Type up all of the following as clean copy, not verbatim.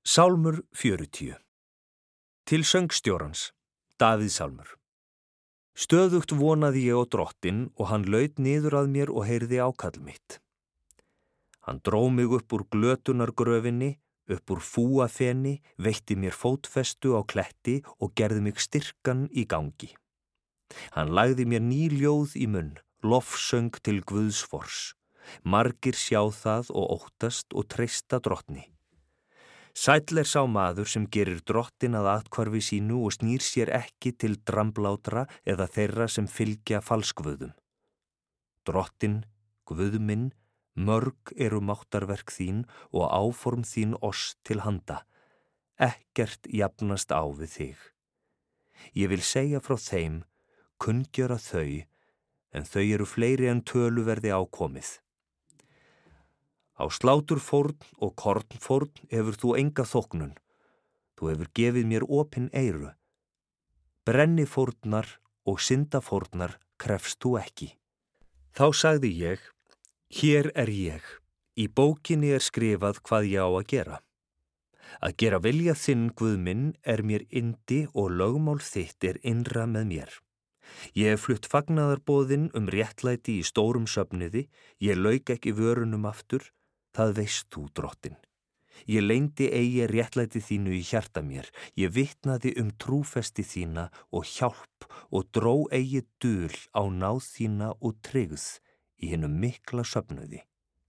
Sálmur 40. Til söngstjórans, Davíð sálmur. Stöðugt vonaði ég á Drottinn og hann laut niður að mér og heyrði ákall mitt. Hann dró mig upp úr glötunargröfinni, upp úr fúafeni, veitti mér fótfestu á kletti og gerði mig styrkan í gangi. Hann lagði mér ný ljóð í munn, lofsöng til Guðs fors. Margir sjá það og óttast og treysta Drottni. Sæll sá maður sem gerir Drottinn að athvarfi sínu og snýr sér ekki til dramblátra eða þeirra sem fylgja falskguðum. Drottinn, Guð minn, mörg eru máttarverk þín og áform þín oss til handa. Ekkert jafnast á við þig. Ég vil segja frá þeim, kunngjöra þau, en þau eru fleiri en tölu verði ákomið. Á sláturfórn og kornfórn hefur þú enga þóknun. Þú hefur gefið mér opin eyru. Brennifórnar og syndafórnar krefst þú ekki. Þá sagði ég, hér er ég. Í bókinni er skrifað hvað ég á að gera. Að gera vilja þinn, Guð minn, er mér yndi og lögmál þitt er innra með mér. Ég hef flutt fagnaðarboðin réttlæti í stórum söfniði, ég lauk ekki vörunum aftur, það veist þú, Drottinn. Ég leyndi eigi réttlæti þínu í hjarta mér, ég vitnaði trúfesti þína og hjálp og dró eigi dul á náð þína og tryggð í hinum mikla söfnuði.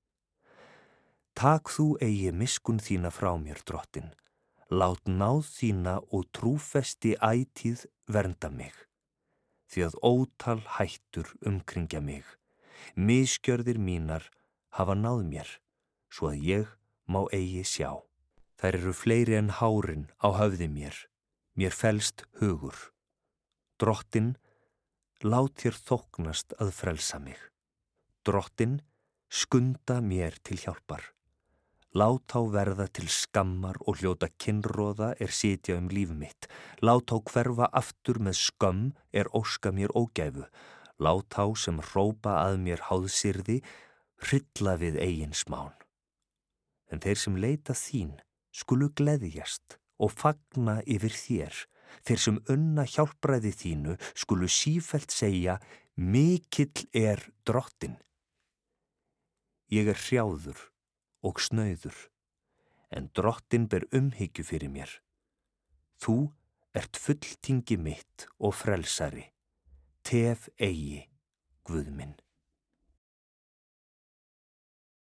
Tak þú eigi miskunn þína frá mér, Drottinn, lát náð þína og trúfesti ætíð vernda mig. Því að ótal hættur umkringja mig. Misgjörðir mínar hafa náð mér, svo að ég má eigi sjá. Þær eru fleiri en hárin á höfði mér, mér felst hugur. Drottinn, lát þér þóknast að frelsa mig. Drottinn, skunda mér til hjálpar. Lát þá verða til skammar og hljóta kinnroða sitja líf mitt. Lát þá hverfa aftur með skömm óska mér ógæfu. Lát þá sem hrópa að mér háðsyrði, hrylla við eigin smán. En þeir sem leita þín skulu gleðjast og fagna yfir þér. Þeir sem unna hjálpræði þínu skulu sífellt segja, mikill er Drottinn. Ég er hrjáður og snauður, en Drottinn ber umhyggju fyrir mér. Þú ert fulltingi mitt og frelsari, tef eigi, Guð minn.